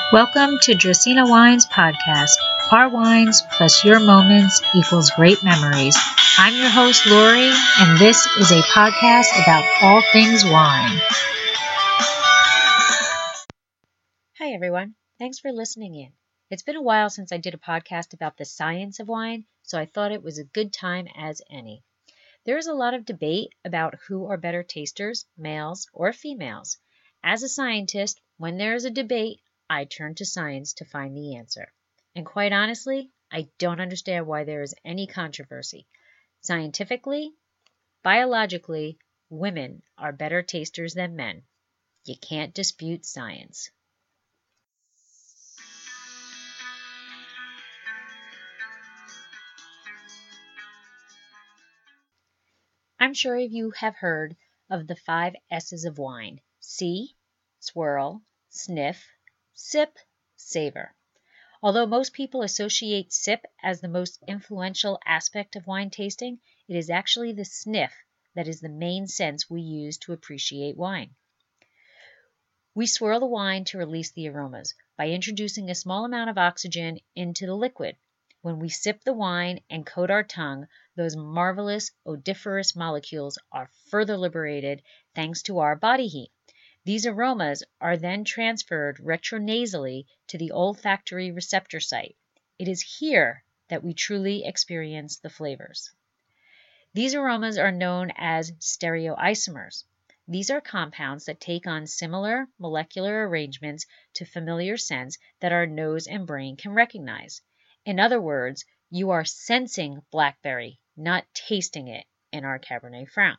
Welcome to Dracaena Wines Podcast. Our wines plus your moments equals great memories. I'm your host, Lori, and this is a podcast about all things wine. Hi, everyone. Thanks for listening in. It's been a while since I did a podcast about the science of wine, so I thought it was a good time as any. There is a lot of debate about who are better tasters, males or females. As a scientist, when there is a debate, I turn to science to find the answer. And quite honestly, I don't understand why there is any controversy. Scientifically, biologically, women are better tasters than men. You can't dispute science. I'm sure you have heard of the 5 S's of wine: see, swirl, sniff, sip, savor. Although most people associate sip as the most influential aspect of wine tasting, it is actually the sniff that is the main sense we use to appreciate wine. We swirl the wine to release the aromas by introducing a small amount of oxygen into the liquid. When we sip the wine and coat our tongue, those marvelous odoriferous molecules are further liberated thanks to our body heat. These aromas are then transferred retronasally to the olfactory receptor site. It is here that we truly experience the flavors. These aromas are known as stereoisomers. These are compounds that take on similar molecular arrangements to familiar scents that our nose and brain can recognize. In other words, you are sensing blackberry, not tasting it in our Cabernet Franc.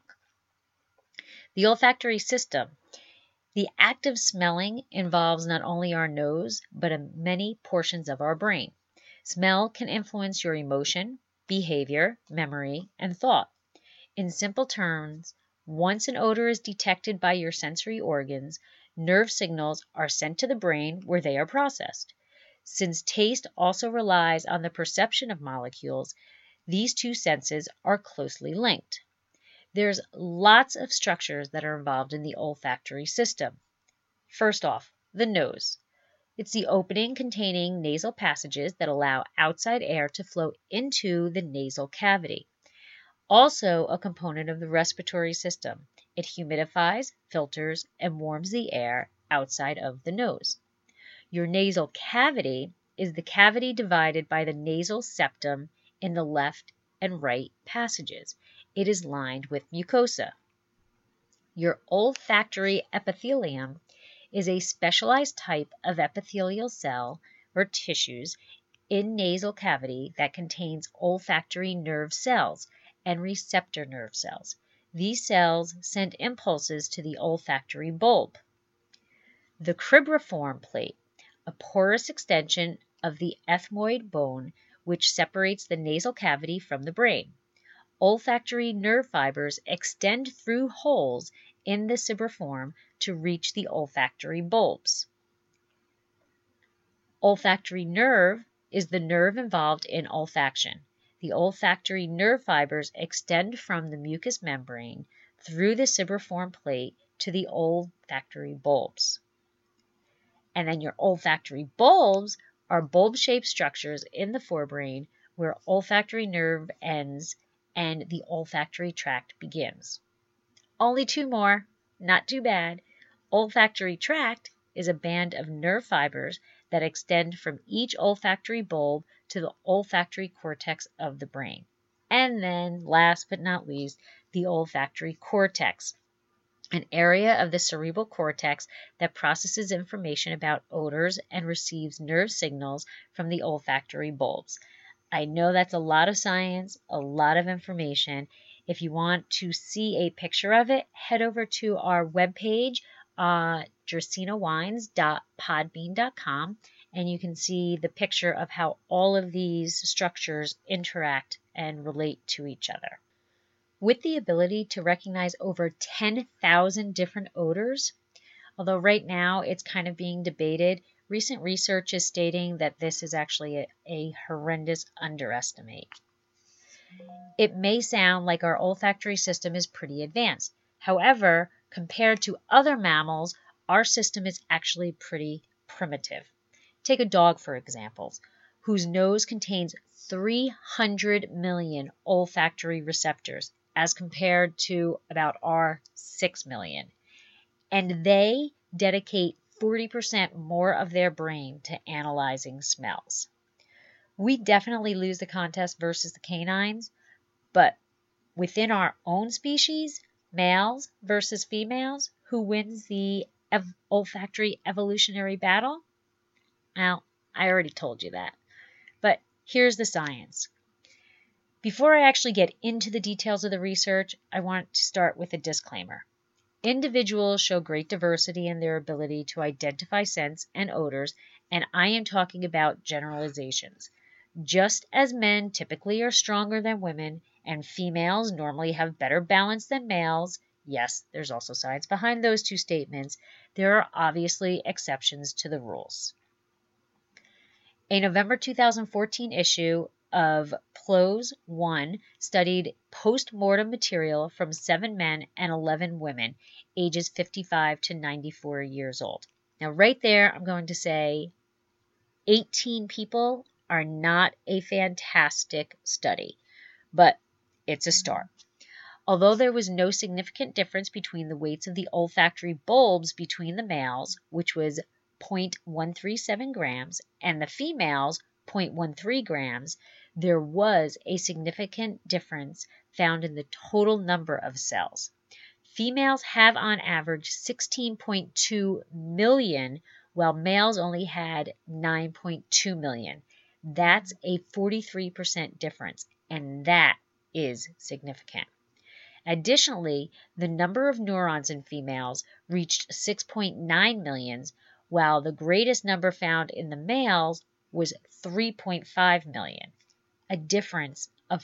The olfactory system. The act of smelling involves not only our nose, but many portions of our brain. Smell can influence your emotion, behavior, memory, and thought. In simple terms, once an odor is detected by your sensory organs, nerve signals are sent to the brain where they are processed. Since taste also relies on the perception of molecules, these two senses are closely linked. There's lots of structures that are involved in the olfactory system. First off, the nose. It's the opening containing nasal passages that allow outside air to flow into the nasal cavity. Also a component of the respiratory system. It humidifies, filters, and warms the air outside of the nose. Your nasal cavity is the cavity divided by the nasal septum in the left and right passages. It is lined with mucosa. Your olfactory epithelium is a specialized type of epithelial cell or tissues in nasal cavity that contains olfactory nerve cells and receptor nerve cells. These cells send impulses to the olfactory bulb. The cribriform plate, a porous extension of the ethmoid bone which separates the nasal cavity from the brain. Olfactory nerve fibers extend through holes in the cribriform to reach the olfactory bulbs. Olfactory nerve is the nerve involved in olfaction. The olfactory nerve fibers extend from the mucous membrane through the cribriform plate to the olfactory bulbs. And then your olfactory bulbs are bulb-shaped structures in the forebrain where olfactory nerve ends and the olfactory tract begins. Only 2 more, not too bad. Olfactory tract is a band of nerve fibers that extend from each olfactory bulb to the olfactory cortex of the brain. And then, last but not least, the olfactory cortex, an area of the cerebral cortex that processes information about odors and receives nerve signals from the olfactory bulbs. I know that's a lot of science, a lot of information. If you want to see a picture of it, head over to our webpage, dracaenawines.podbean.com, and you can see the picture of how all of these structures interact and relate to each other. With the ability to recognize over 10,000 different odors, although right now it's kind of being debated, recent research is stating that this is actually a horrendous underestimate. It may sound like our olfactory system is pretty advanced. However, compared to other mammals, our system is actually pretty primitive. Take a dog, for example, whose nose contains 300 million olfactory receptors as compared to about our 6 million. And they dedicate 40% more of their brain to analyzing smells. We definitely lose the contest versus the canines, but within our own species, males versus females, who wins the olfactory evolutionary battle? Well, I already told you that. But here's the science. Before I actually get into the details of the research, I want to start with a disclaimer. Individuals show great diversity in their ability to identify scents and odors, and I am talking about generalizations. Just as men typically are stronger than women, and females normally have better balance than males, yes, there's also science behind those two statements, there are obviously exceptions to the rules. A November 2014 issue of PLOS One studied post-mortem material from 7 men and 11 women, ages 55 to 94 years old. Now, right there, I'm going to say 18 people are not a fantastic study, but it's a start. Although there was no significant difference between the weights of the olfactory bulbs between the males, which was 0.137 grams, and the females, 0.13 grams, there was a significant difference found in the total number of cells. Females have on average 16.2 million, while males only had 9.2 million. That's a 43% difference, and that is significant. Additionally, the number of neurons in females reached 6.9 million, while the greatest number found in the males was 3.5 million, a difference of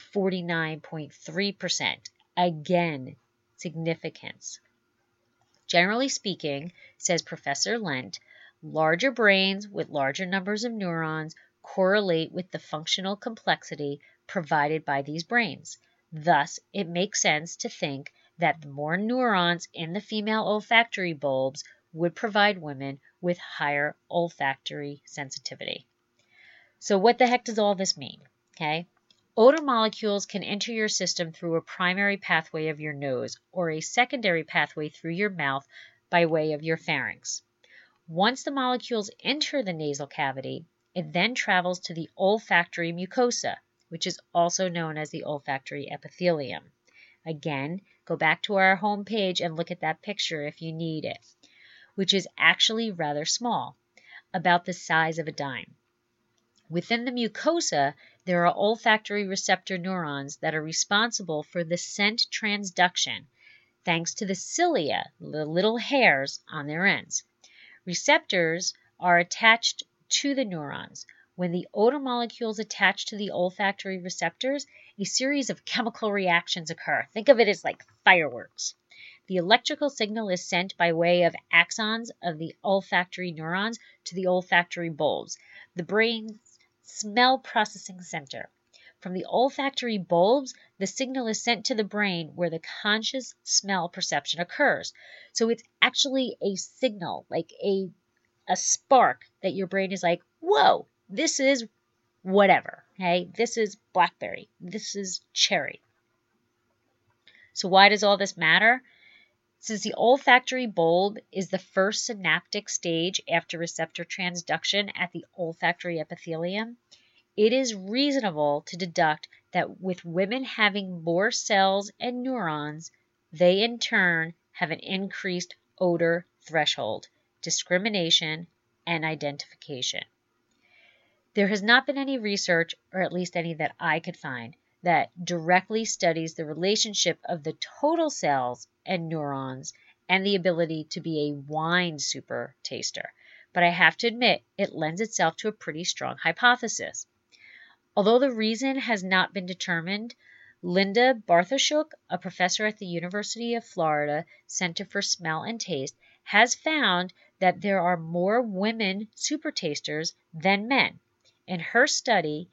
49.3%. Again, significance. Generally speaking, says Professor Lent, larger brains with larger numbers of neurons correlate with the functional complexity provided by these brains. Thus, it makes sense to think that the more neurons in the female olfactory bulbs would provide women with higher olfactory sensitivity. So what the heck does all this mean? Okay. Odor molecules can enter your system through a primary pathway of your nose or a secondary pathway through your mouth by way of your pharynx. Once the molecules enter the nasal cavity, it then travels to the olfactory mucosa, which is also known as the olfactory epithelium. Again, go back to our home page and look at that picture if you need it, which is actually rather small, about the size of a dime. Within the mucosa, there are olfactory receptor neurons that are responsible for the scent transduction, thanks to the cilia, the little hairs on their ends. Receptors are attached to the neurons. When the odor molecules attach to the olfactory receptors, a series of chemical reactions occur. Think of it as like fireworks. The electrical signal is sent by way of axons of the olfactory neurons to the olfactory bulbs, the brain's smell processing center. From the olfactory bulbs, the signal is sent to the brain where the conscious smell perception occurs. So it's actually a signal, like a spark that your brain is like, whoa, this is whatever. Okay, this is blackberry. This is cherry. So why does all this matter? Since the olfactory bulb is the first synaptic stage after receptor transduction at the olfactory epithelium, it is reasonable to deduct that with women having more cells and neurons, they in turn have an increased odor threshold, discrimination, and identification. There has not been any research, or at least any that I could find, that directly studies the relationship of the total cells and neurons and the ability to be a wine super taster. But I have to admit, it lends itself to a pretty strong hypothesis. Although the reason has not been determined, Linda Bartoshuk, a professor at the University of Florida Center for Smell and Taste, has found that there are more women super tasters than men. In her study,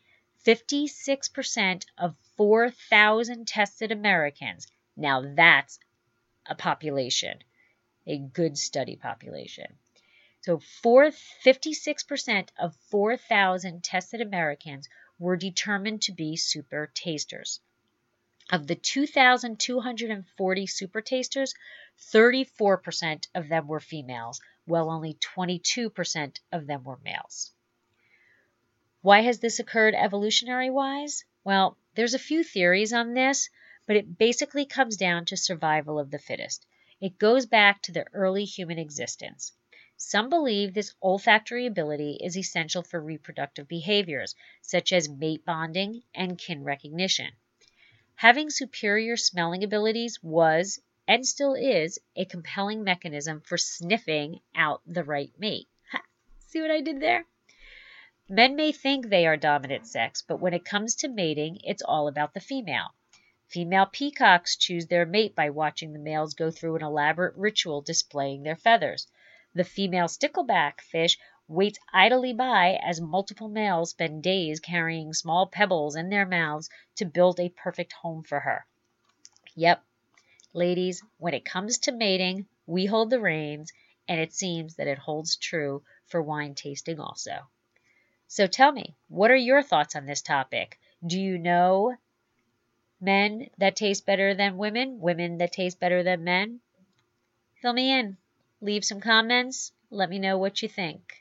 56% of 4,000 tested Americans, now that's a population, a good study population, So 56% of 4,000 tested Americans were determined to be super tasters. Of the 2,240 super tasters, 34% of them were females, while only 22% of them were males. Why has this occurred evolutionary-wise? Well, there's a few theories on this, but it basically comes down to survival of the fittest. It goes back to the early human existence. Some believe this olfactory ability is essential for reproductive behaviors, such as mate bonding and kin recognition. Having superior smelling abilities was, and still is, a compelling mechanism for sniffing out the right mate. See what I did there? Men may think they are dominant sex, but when it comes to mating, it's all about the female. Female peacocks choose their mate by watching the males go through an elaborate ritual displaying their feathers. The female stickleback fish waits idly by as multiple males spend days carrying small pebbles in their mouths to build a perfect home for her. Yep, ladies, when it comes to mating, we hold the reins, and it seems that it holds true for wine tasting also. So tell me, what are your thoughts on this topic? Do you know men that taste better than women, women that taste better than men? Fill me in. Leave some comments. Let me know what you think.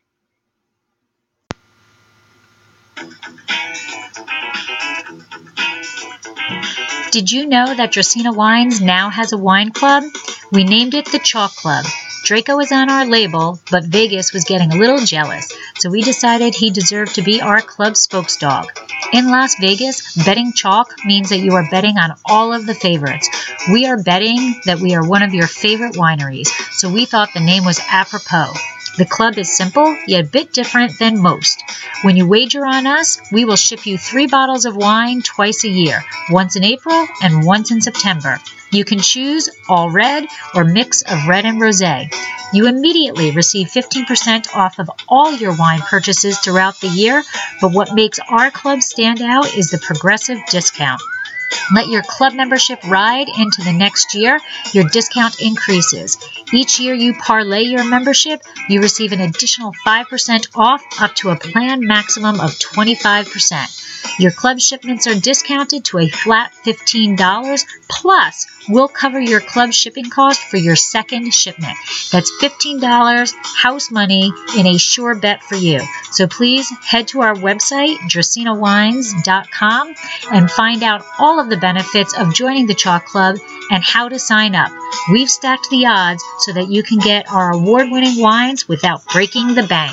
Did you know that Dracaena Wines now has a wine club? We named it the Chalk Club. Draco is on our label, but Vegas was getting a little jealous, so we decided he deserved to be our club spokesdog. In Las Vegas, betting chalk means that you are betting on all of the favorites. We are betting that we are one of your favorite wineries, so we thought the name was apropos. The club is simple, yet a bit different than most. When you wager on us, we will ship you 3 bottles of wine twice a year, once in April and once in September. You can choose all red or mix of red and rosé. You immediately receive 15% off of all your wine purchases throughout the year, but what makes our club stand out is the progressive discount. Let your club membership ride into the next year. Your discount increases. Each year you parlay your membership, you receive an additional 5% off up to a planned maximum of 25%. Your club shipments are discounted to a flat $15, plus we'll cover your club shipping cost for your second shipment. That's $15 house money in a sure bet for you. So please head to our website, DracenaWines.com, and find out all of the benefits of joining the Chalk Club and how to sign up. We've stacked the odds so that you can get our award-winning wines without breaking the bank.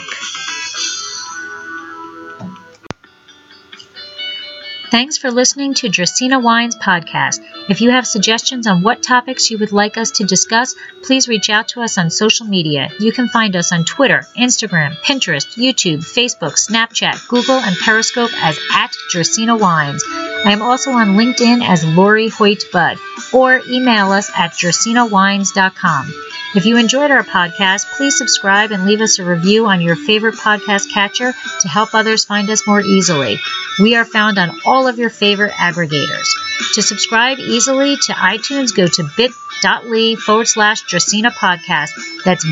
Thanks for listening to Dracaena Wines Podcast. If you have suggestions on what topics you would like us to discuss, please reach out to us on social media. You can find us on Twitter, Instagram, Pinterest, YouTube, Facebook, Snapchat, Google, and Periscope as @Dracaena Wines. I am also on LinkedIn as Lori Hoyt Budd, or email us at DracenaWines.com. If you enjoyed our podcast, please subscribe and leave us a review on your favorite podcast catcher to help others find us more easily. We are found on all of your favorite aggregators. To subscribe easily to iTunes, go to bit.ly/Dracaena Podcast. That's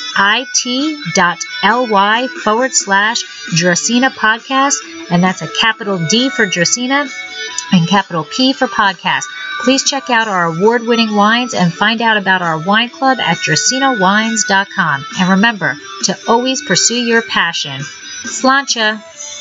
bit.ly/Dracaena Podcast. And that's a capital D for Dracaena and capital P for podcast. Please check out our award-winning wines and find out about our wine club at DracenaWines.com. And remember to always pursue your passion. Sláinte!